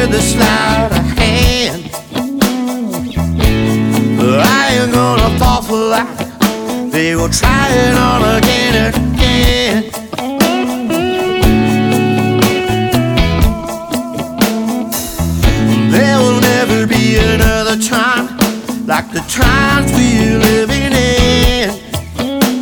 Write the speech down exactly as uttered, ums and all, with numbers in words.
with a sleight of hand. I ain't gonna fall for that. They will try it on again and